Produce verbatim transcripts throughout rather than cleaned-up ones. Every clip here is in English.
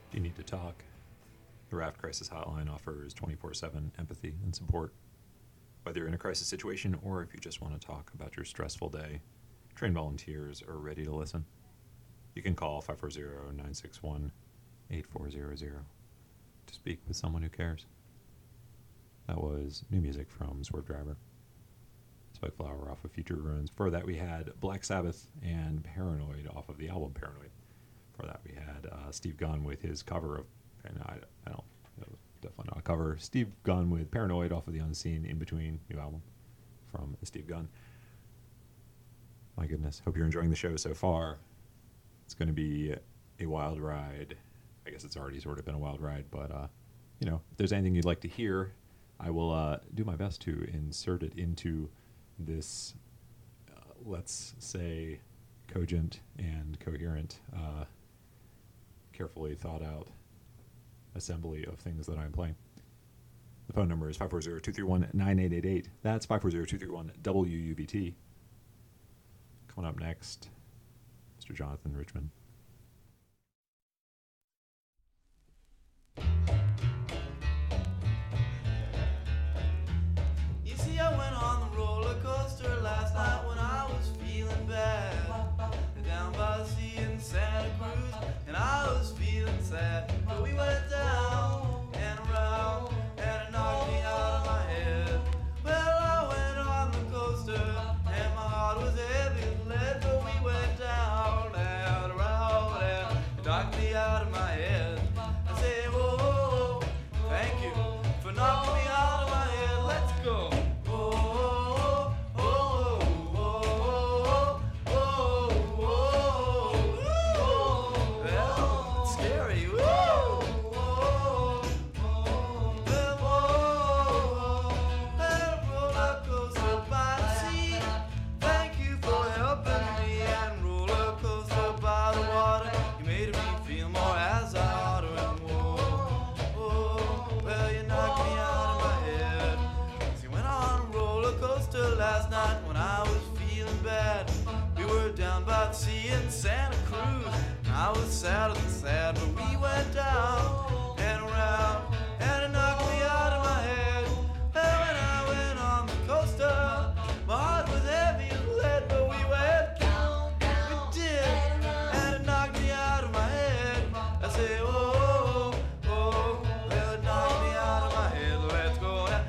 Do you need to talk? The Raft Crisis Hotline offers twenty-four seven empathy and support. Whether you're in a crisis situation or if you just want to talk about your stressful day, trained volunteers are ready to listen. You can call five four zero, nine six one, eight four zero zero to speak with someone who cares. That was new music from Swerve Driver. Spike Flower off of Future Ruins. Before that we had Black Sabbath and Paranoid off of the album Paranoid. Before that we had uh, Steve Gunn with his cover of, and I, I don't, it was definitely not a cover, Steve Gunn with Paranoid off of the Unseen In Between new album from Steve Gunn. My goodness, hope you're enjoying the show so far. It's going to be a wild ride. I guess it's already sort of been a wild ride, but uh, you know, if there's anything you'd like to hear, I will uh, do my best to insert it into this, uh, let's say, cogent and coherent, uh, carefully thought out assembly of things that I'm playing. The phone number is five four zero, two three one, nine eight eight eight. That's five four zero, two three one, W U B T. Coming up next, Mister Jonathan Richman. You see, I went on the roller coaster last night when I was feeling bad. Down by the sea in Santa Cruz, and I was feeling sad. But we went down and around, and it knocked me out of my head. Well, I went on the coaster, and my heart was heavy as lead. But we went down and around, and it knocked me out of my head. I say, whoa, whoa, whoa, thank you for knocking me out of my head. Let's go. Last night when I was feeling bad, we were down by the sea in Santa Cruz. I was sadder than sad, but we went down and around, and it knocked me out of my head. And when I went on the coaster, my heart was heavy as lead, but we went down, we did, and it knocked me out of my head. I say, oh, oh, oh, well, it knocked me out of my head. Let's go now.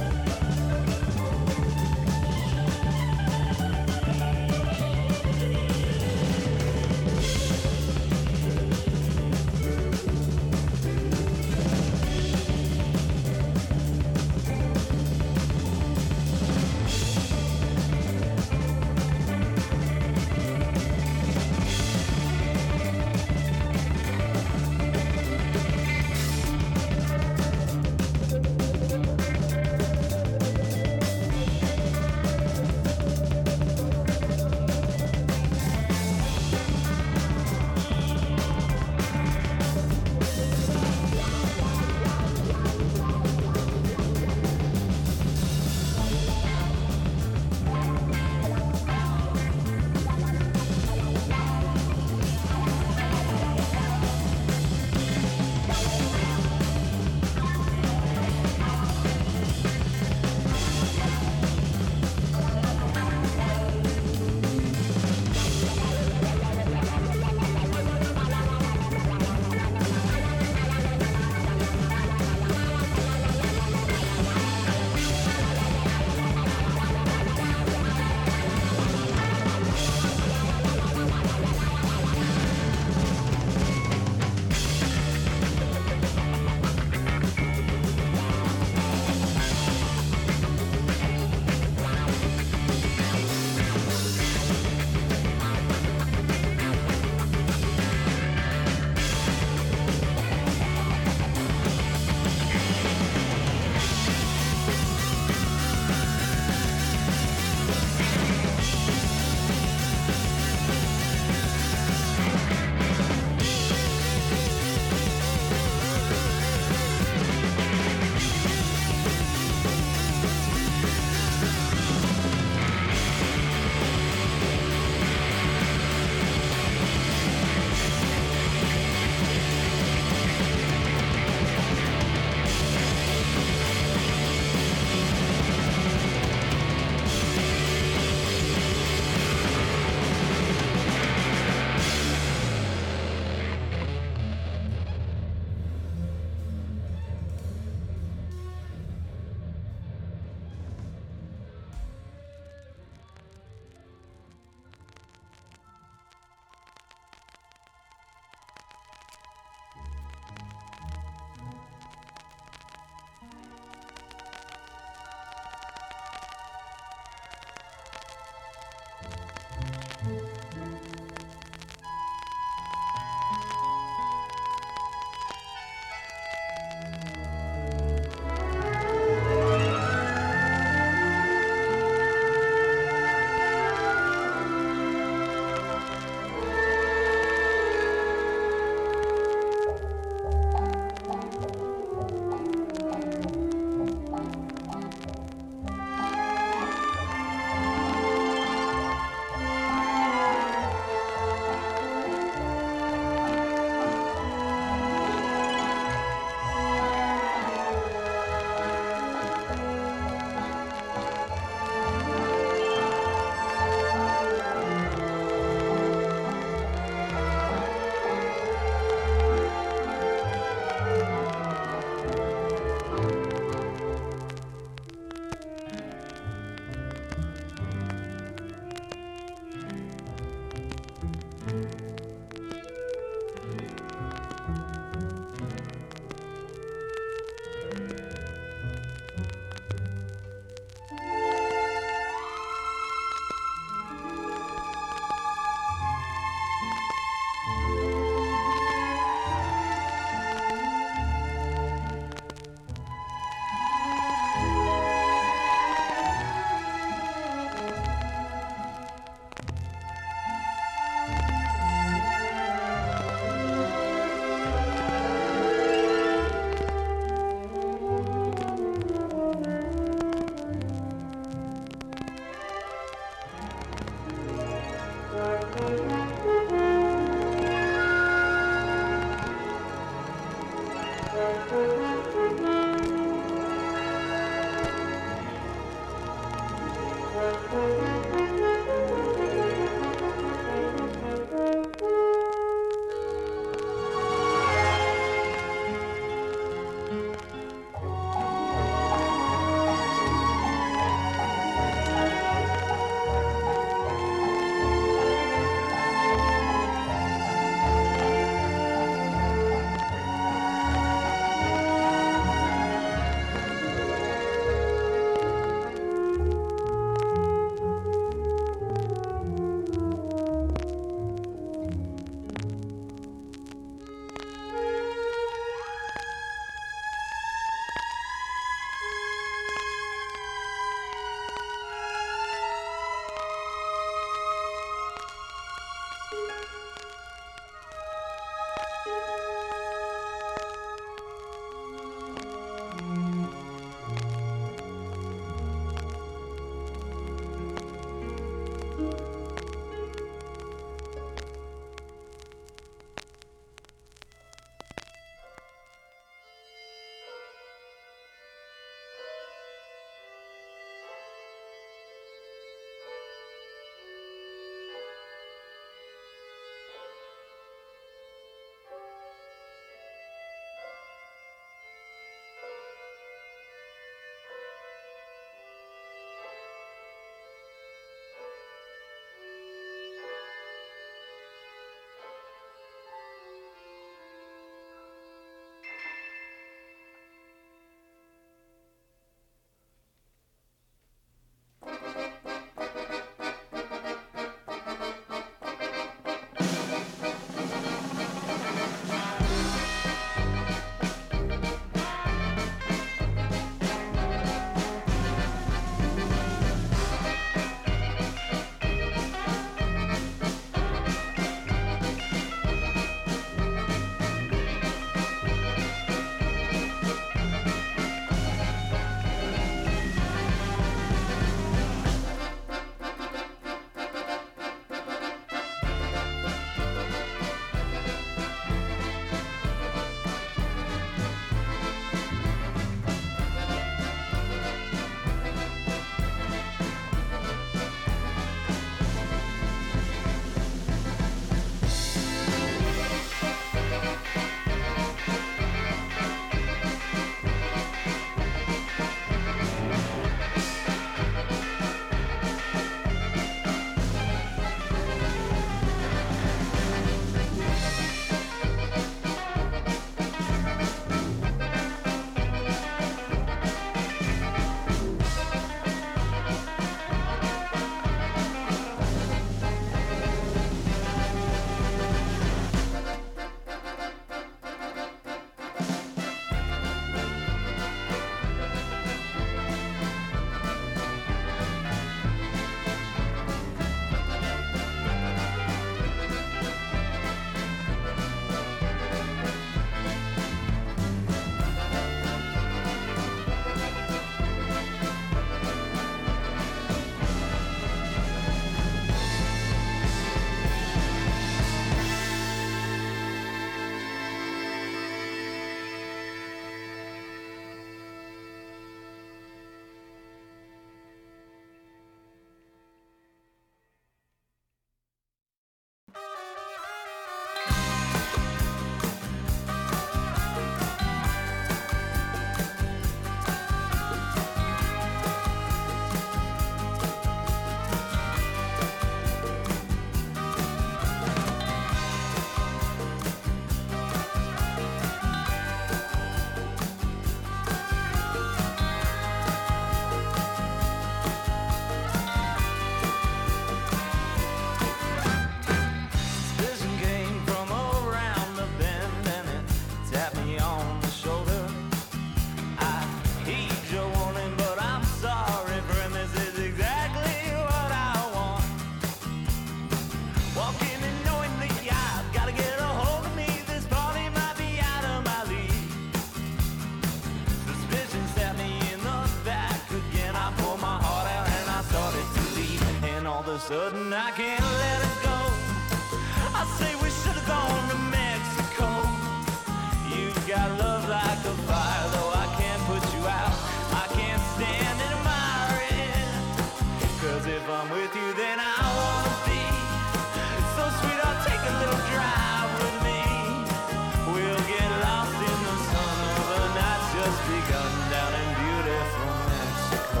sudden I can't let it go. I say we should have gone to Mexico. You've got love like a fire, though I can't put you out. I can't stand and admire it. Cause if I'm with you, then I wanna be. It's so sweet, I'll take a little drive with me. We'll get lost in the sun of the night's just begun down in beautiful Mexico.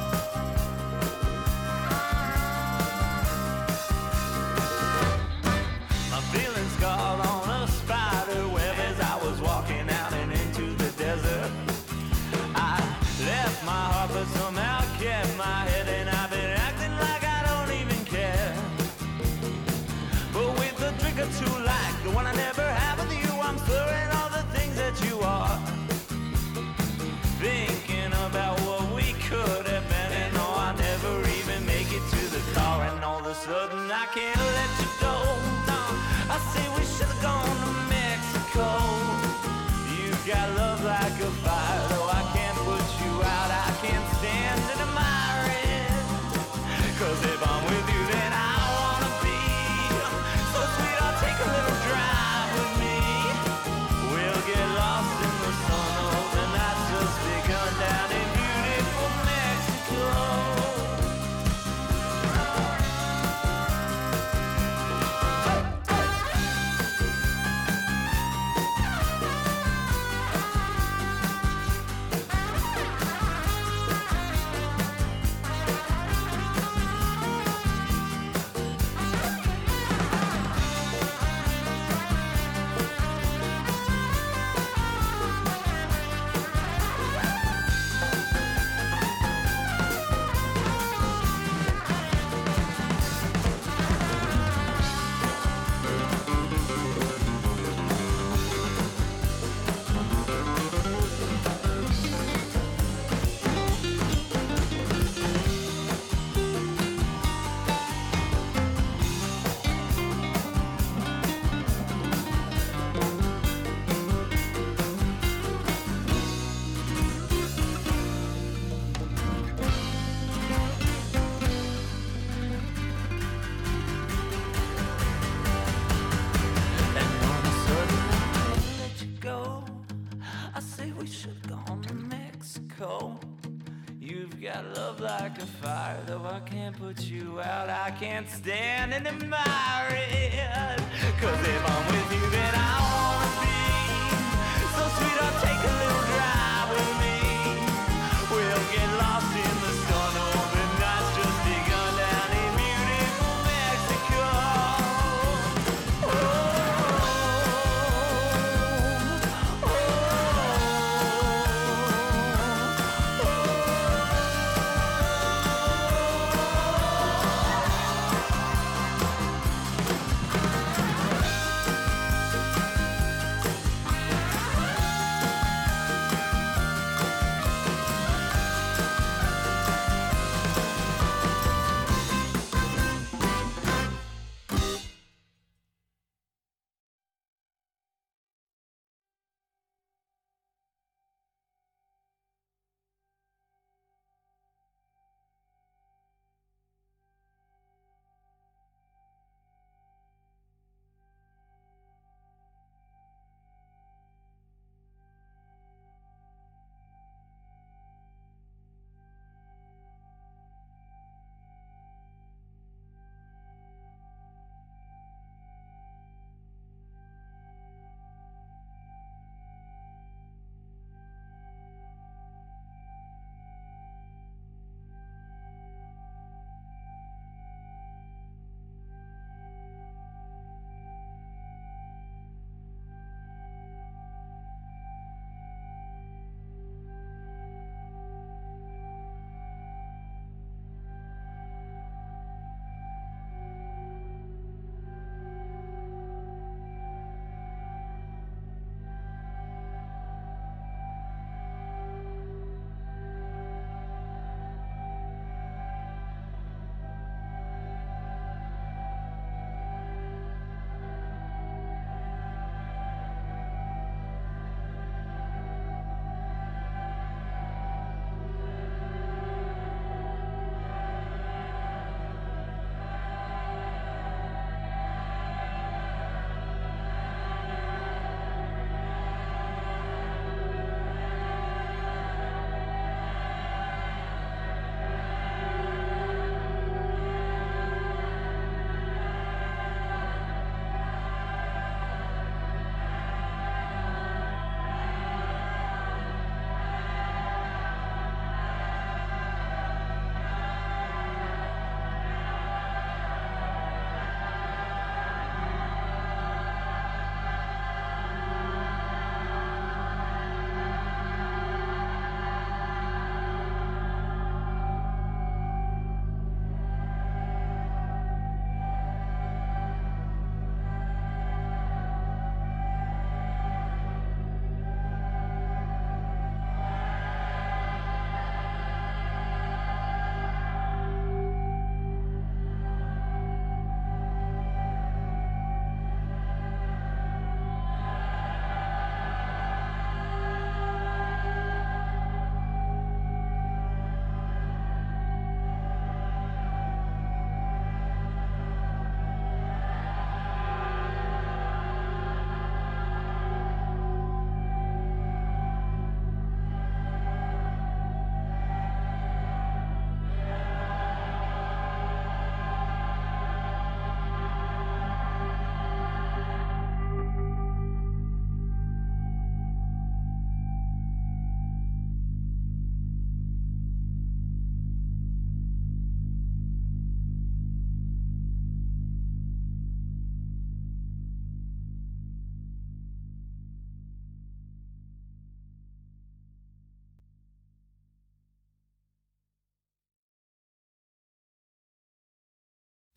My feelings caught on a spider web as I was walking out and into the desert. I left my heart but somehow kept my head, and I've been acting like I don't even care. But with a drink or two like the one I never had with you, I'm slurring all the things that you are. Thinking about what we could have been, and oh, I never even make it to the car, and all of a sudden I can't let you go. No, I say we should have gone to Mexico. You've got love like a fire, though I can't put you out. I can't stand and admire it. Cause if I'm with you, then I wanna be. So sweet, I'll take a little drive with me. We'll get lost in the sun, oh, the night's just begun down in beautiful Mexico. You've got love like a fire, though I can't put you out. I can't stand and admire it. Cause if I'm with you, then I wanna be. So sweet, I'll take a little drive with me. We'll get lost in the sun, oh, the night's just begun down in beautiful Mexico. Oh, oh, oh.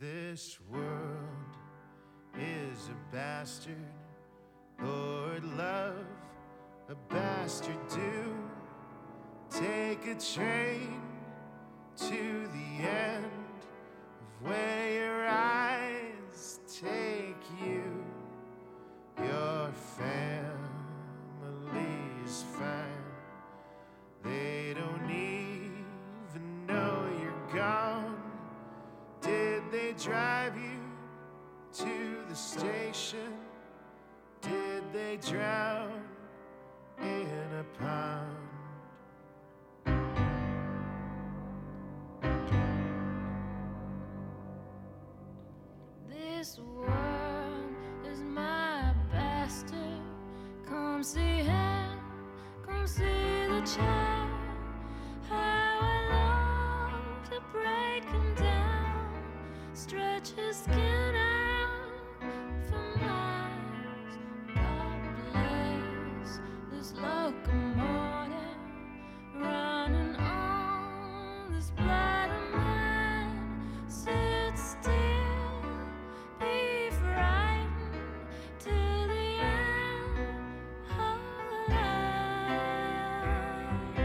This world is a bastard. Lord, love a bastard do. Take a train to the end of where your eyes take you. Your family's fine. They don't even know you're gone. Did they drive you to the station? Did they drown in a pond? This world is my bastard. Come see him, come see the child. How I love to break him down, stretch his skin out for miles. God bless this locomotive running on this blood of mine. Sit still, be frightened till the end of the line.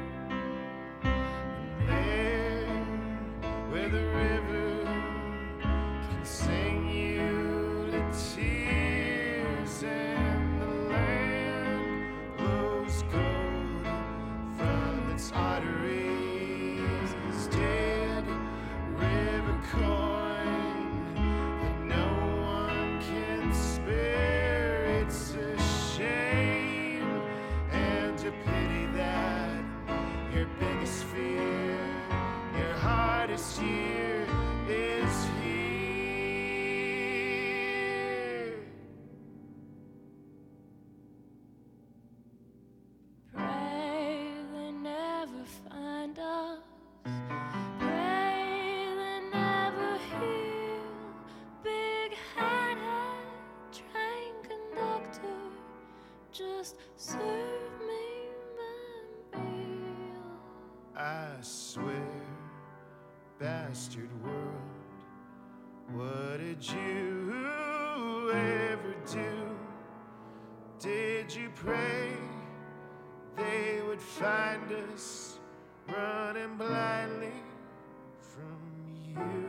There, where the river can sing you to tears, and the land glows gold from its arteries. Dead river coin that no one can spare. It's a shame and a pity that your biggest fear, your hardest year is here. Pray they never find us. Pray they never heal. Big-headed train conductor, just serve me my meal. I swear, bastard world, what did you ever do? Did you pray they would find us running blindly from you?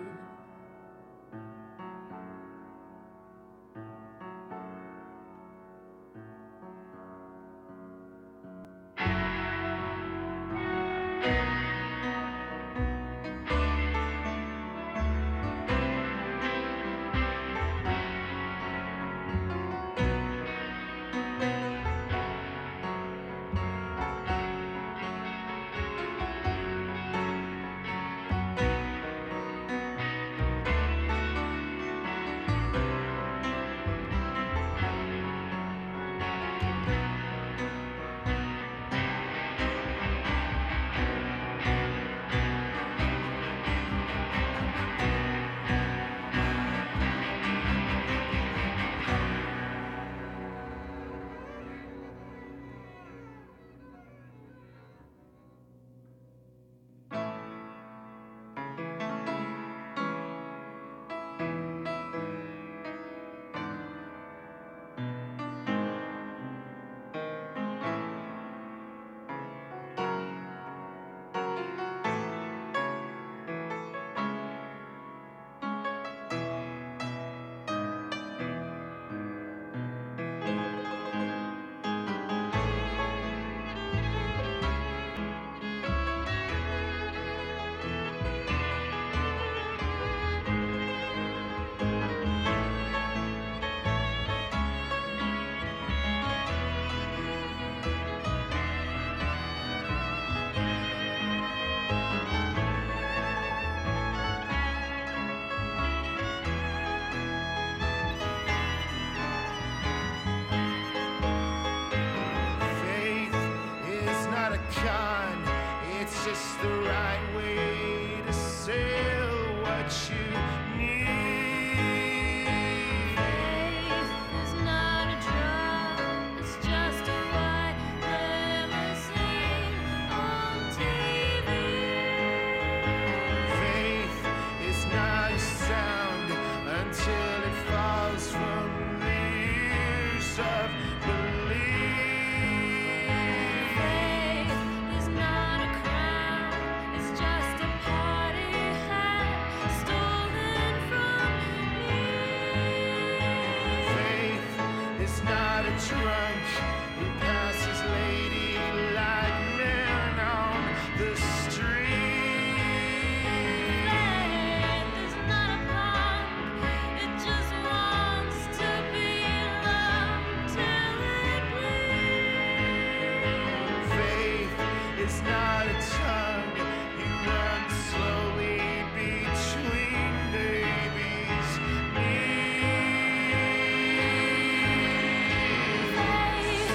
It's just the right way to sell what you need. Faith is not a drug, it's just a white limousine on T V. Faith is not a sound. miles from the use of belief. Faith is not a crown, it's just a party hat stolen from me. Faith is not a drunk who passes lady like men on the street. Faith is not a punk, it just wants to be loved till it bleeds. Faith is not a tongue you run slowly between babies' knees. Faith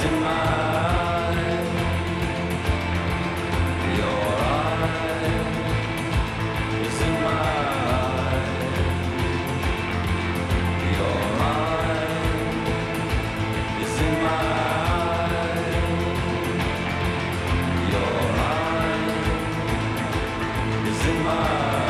in my eye. Your eye is in my eye. Your eye is in my eye. Your eye is in my eye.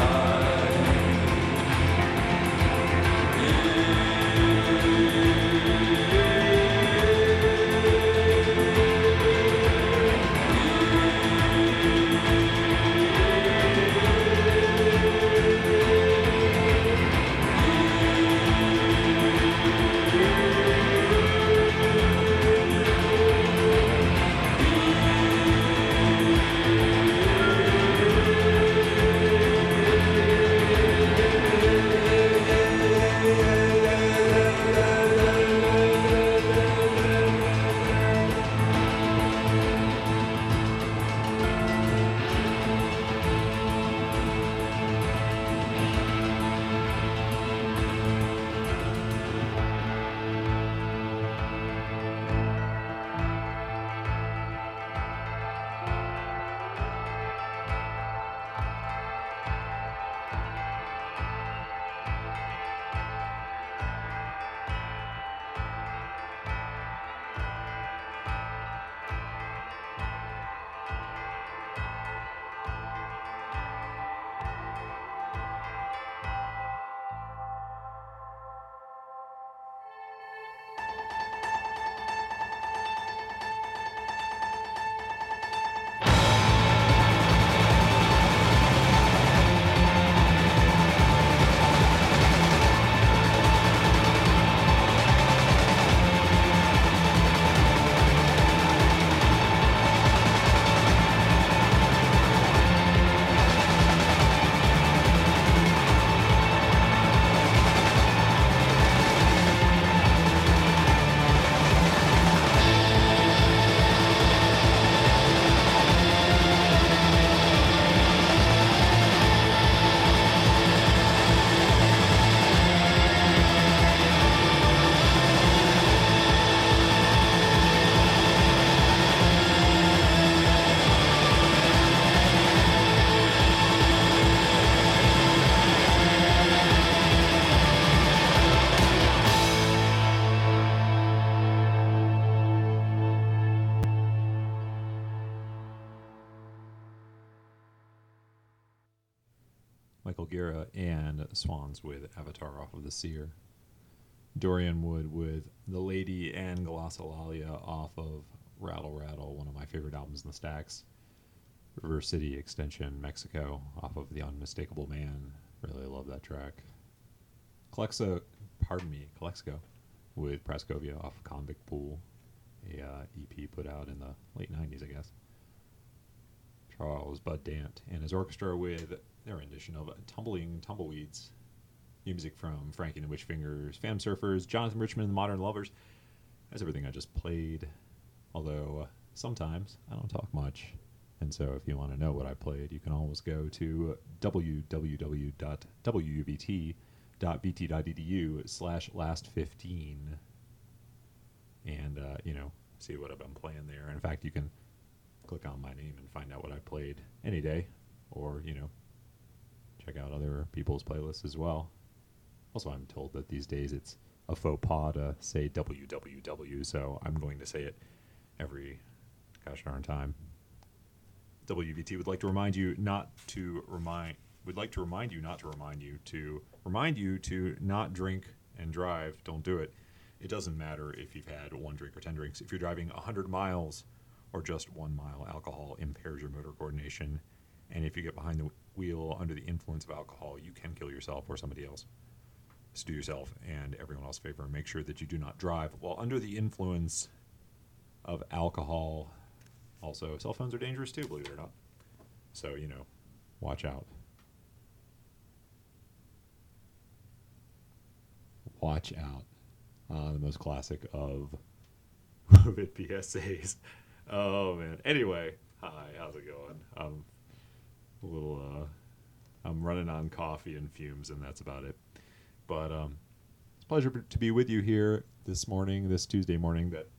Michael Gira and Swans with Avatar off of the Seer. Dorian Wood with The Lady and Glossolalia off of Rattle Rattle, one of my favorite albums in the stacks. River City Extension, Mexico, off of The Unmistakable Man. Really love that track. Calexico, pardon me, Calexico with Praskovia off of Convict Pool, a uh, E P put out in the late nineties, I guess. Charles Bud Dant and his orchestra with their rendition of Tumbling Tumbleweeds. Music from Frankie and the Witchfingers, Fam Surfers, Jonathan Richman and the Modern Lovers. That's everything I just played. Although uh, sometimes I don't talk much. And so if you want to know what I played, you can always go to w w w dot w u b t dot b t dot e d u slash last fifteen and, uh, you know, see what I've been playing there. And in fact, you can click on my name and find out what I played any day. Or, you know, check out other people's playlists as well. Also, I'm told that these days it's a faux pas to say W W W, so I'm going to say it every gosh darn time. W V T would like to remind you not to remind would like to remind you not to remind you to remind you to not drink and drive. Don't do it. It doesn't matter if you've had one drink or ten drinks. If you're driving one hundred miles or just one mile, alcohol impairs your motor coordination. And if you get behind the wheel under the influence of alcohol, you can kill yourself or somebody else. So do yourself and everyone else a favor and make sure that you do not drive while under the influence of alcohol. Also, cell phones are dangerous too, believe it or not. So, you know, watch out. Watch out. Uh, the most classic of Move It P S As. Oh, man. Anyway, hi, how's it going? I'm a little, uh, I'm running on coffee and fumes, and that's about it. But um, it's a pleasure to be with you here this morning, this Tuesday morning that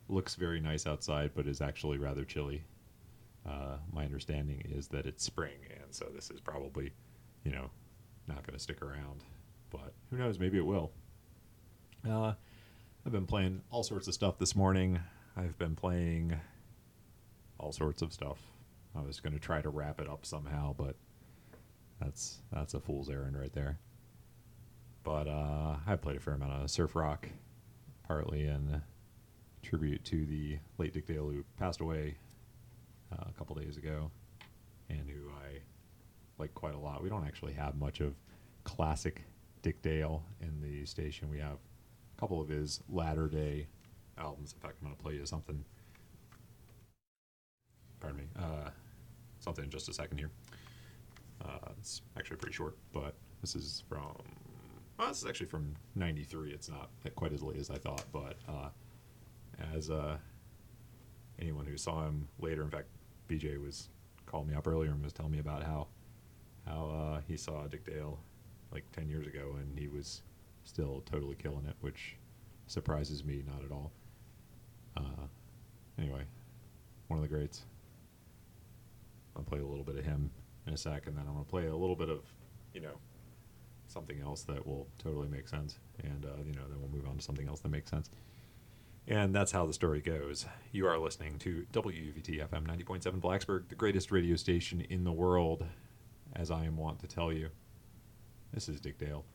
looks very nice outside, but is actually rather chilly. Uh, my understanding is that it's spring, and so this is probably, you know, not going to stick around. But who knows? Maybe it will. Uh, I've been playing all sorts of stuff this morning. I've been playing all sorts of stuff. I was going to try to wrap it up somehow, but that's that's a fool's errand right there. But uh, I played a fair amount of surf rock, partly in tribute to the late Dick Dale, who passed away uh, a couple days ago, and who I like quite a lot. We don't actually have much of classic Dick Dale in the station. We have a couple of his latter day albums. In fact, I'm going to play you something. Pardon me. Uh, something in just a second here. Uh, it's actually pretty short, but this is from, well, this is actually from ninety-three. It's not quite as late as I thought, but uh, as uh, anyone who saw him later, in fact, B J was calling me up earlier and was telling me about how how uh, he saw Dick Dale like ten years ago, and he was still totally killing it, which surprises me not at all. Uh, anyway, one of the greats. I'll play a little bit of him in a sec, and then I'm going to play a little bit of, you know, something else that will totally make sense, and, uh, you know, then we'll move on to something else that makes sense. And that's how the story goes. You are listening to W U V T F M ninety point seven Blacksburg, the greatest radio station in the world, as I am wont to tell you. This is Dick Dale.